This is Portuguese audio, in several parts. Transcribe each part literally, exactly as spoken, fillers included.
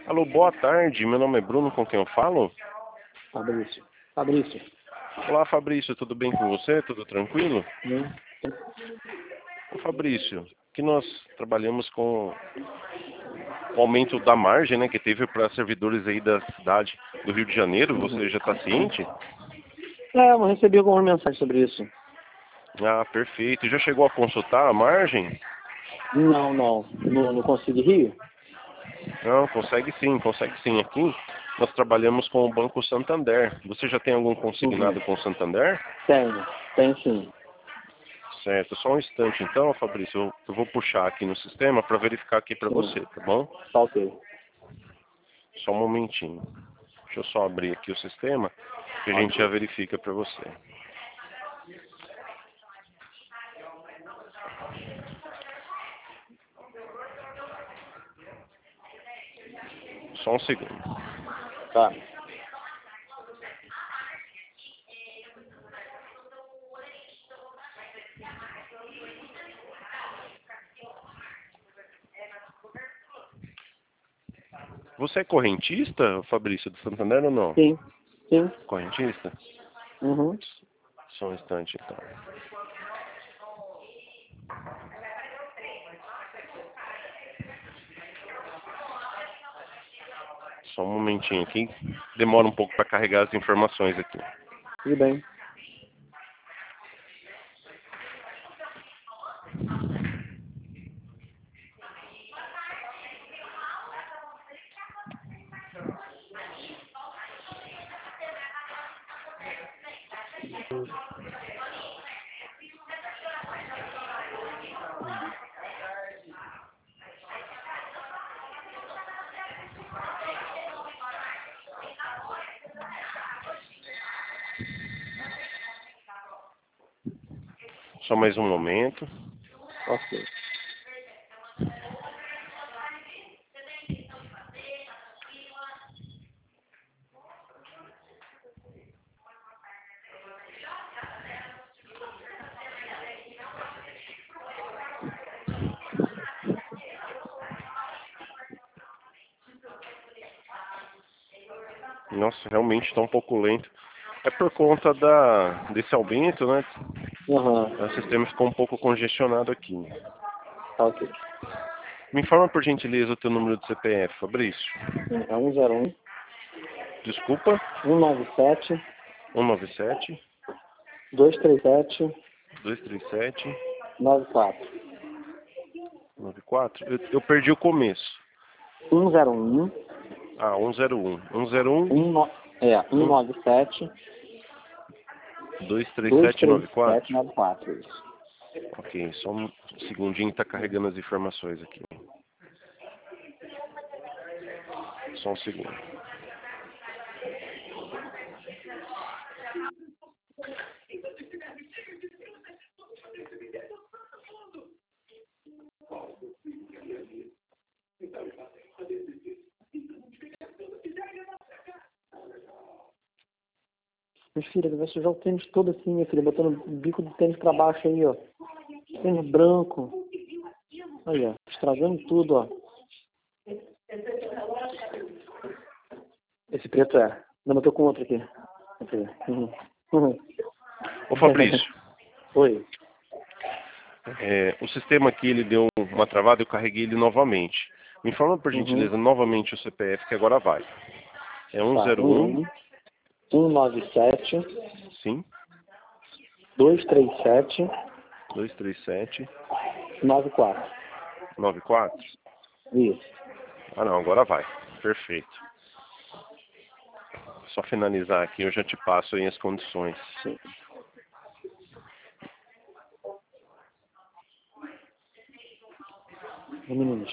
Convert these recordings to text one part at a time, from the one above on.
Alô, boa tarde. Meu nome é Bruno, com quem eu falo? Fabrício. Fabrício. Olá, Fabrício. Tudo bem com você? Tudo tranquilo? Hum. Ô, Fabrício, que nós trabalhamos com o aumento da margem, né, que teve para servidores aí da cidade do Rio de Janeiro. Você já está ciente? É, eu recebi algumas mensagens sobre isso. Ah, perfeito. Já chegou a consultar a margem? Não, não. No, no Conselho de Rio? Não, consegue sim, consegue sim. Aqui nós trabalhamos com o Banco Santander. Você já tem algum consignado Uhum. com o Santander? Tenho. Tenho sim. Certo, só um instante então, Fabrício, eu, eu vou puxar aqui no sistema para verificar aqui para Sim. você, tá bom? Tá ok. Só um momentinho. Deixa eu só abrir aqui o sistema que a gente Ok. já verifica para você. Só um segundo. Tá. Você é correntista, Fabrício, do Santander ou não? Sim. Sim. Correntista? Uhum. Só um instante então. Só um momentinho aqui. Demora um pouco para carregar as informações aqui. Tudo bem. Só mais um momento. Ok. Nossa, realmente está um pouco lento. É por conta da, desse aumento, né? Uhum. O sistema ficou um pouco congestionado aqui. Tá ok. Me informa, por gentileza, o teu número de C P F, Fabrício. É um zero um, Desculpa. um nove sete, um nove sete, dois três sete, dois três sete, nove quatro. nove quatro. Eu, eu perdi o começo. um zero um, Ah, um zero um. um zero um, um no... é, um nove sete, dois três dois sete três nove quatro. sete, nove quatro. Isso. Ok, só um segundinho, tá carregando as informações aqui. Só um segundo. Minha filha, vai sujar o tênis todo assim, minha filha, botando o bico do tênis pra baixo aí, ó. Tênis branco. Aí, ó, estragando tudo, ó. Esse preto é. Não, eu tô com outro aqui. Aqui. Uhum. Uhum. Ô, Fabrício. Oi. É, o sistema aqui, ele deu uma travada, eu carreguei ele novamente. Me informa, por Uhum. gentileza, novamente o C P F que agora vai. É um Tá. zero um. Um, um nove sete, Sim. dois três sete, dois três sete, nove quatro. nove quatro. Isso. Ah, não, agora vai. Perfeito. Só finalizar aqui, eu já te passo aí as condições. Sim. Um minuto.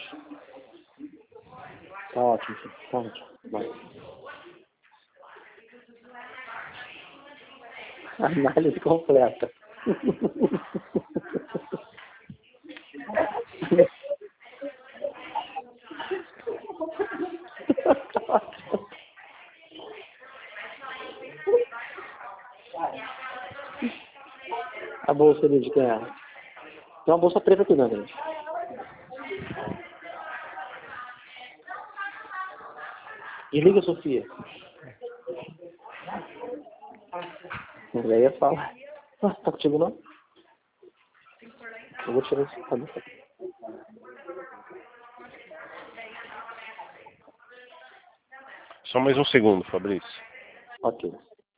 Tá ótimo, filho. Tá ótimo. Vai. Análise completa. A bolsa ali de quem é? Tem uma bolsa preta aqui dentro. Desliga, Sofia. E aí eu falo. Ah, tá contigo não? Eu vou tirar esse cabelo. Só mais um segundo, Fabrício. Ok.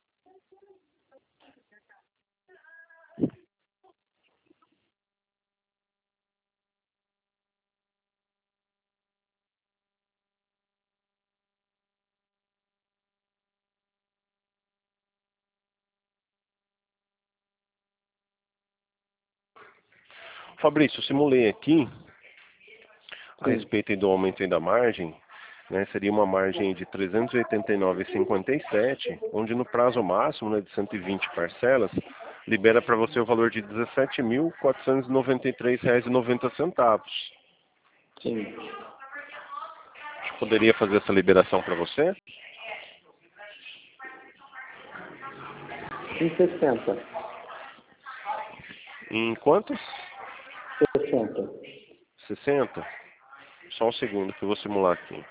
Fabrício, simulei aqui a Sim. respeito do aumento aí da margem, né, seria uma margem de trezentos e oitenta e nove vírgula cinquenta e sete, onde no prazo máximo, né, de cento e vinte parcelas, libera para você o valor de dezessete mil quatrocentos e noventa e três reais e noventa centavos. Sim. A gente poderia fazer essa liberação para você? Em sessenta. Em quantos? sessenta. sessenta? Só um segundo que eu vou simular aqui.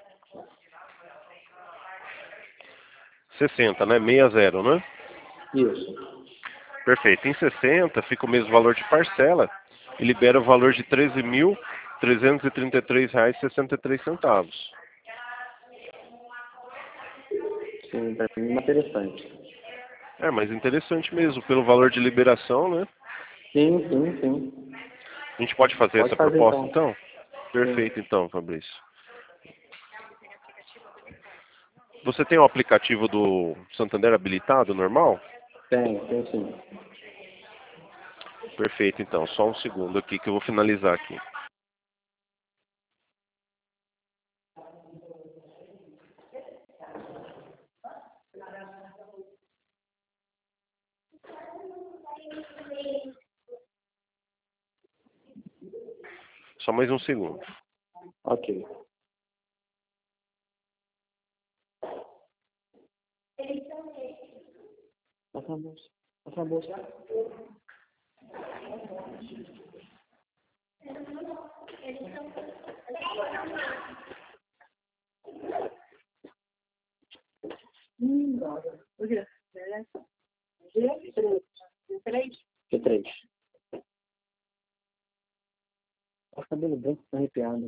sessenta, né? sessenta, né? Isso. Perfeito. Em sessenta fica o mesmo valor de parcela e libera o valor de treze mil trezentos e trinta e três reais e sessenta e três centavos. Sim, para mim é interessante. É, mas interessante mesmo, pelo valor de liberação, né? Sim, sim, sim. A gente pode fazer Pode essa fazer, proposta, então. então? Perfeito, então, Fabrício. Você tem o aplicativo do Santander habilitado, normal? Tem, tem sim. Perfeito, então. Só um segundo aqui que eu vou finalizar aqui. Só mais um segundo. Ok. Passa na bolsa. Passa na bolsa. Hum, o quê? Que três? O cabelo branco tá arrepiado.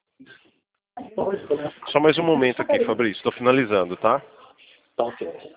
Só mais um momento aqui, Fabrício. Estou finalizando, tá? Tá ok.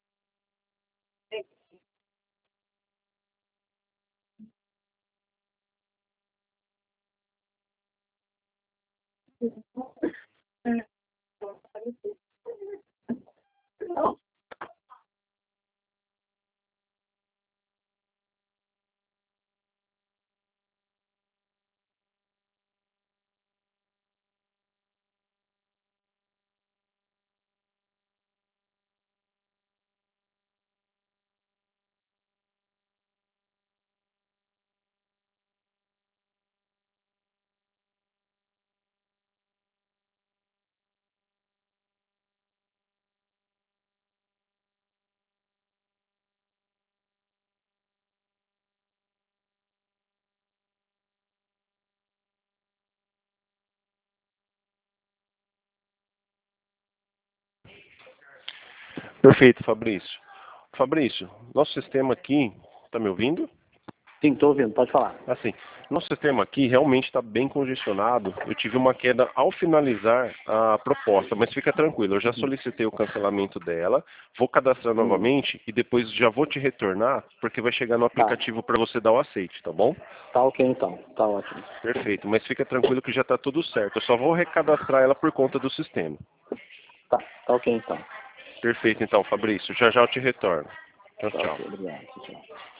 Perfeito, Fabrício. Fabrício, nosso sistema aqui, tá me ouvindo? Sim, tô ouvindo, pode falar. Assim, nosso sistema aqui realmente está bem congestionado. Eu tive uma queda ao finalizar a proposta, mas fica tranquilo, eu já solicitei o cancelamento dela, vou cadastrar Hum. novamente e depois já vou te retornar, porque vai chegar no aplicativo para você dar o aceite, tá bom? Tá ok então, tá ótimo. Perfeito, mas fica tranquilo que já está tudo certo. Eu só vou recadastrar ela por conta do sistema. Tá, tá ok então. Perfeito, então, Fabrício. Já já eu te retorno. Tchau, Tá tchau. ok, obrigado. Tchau.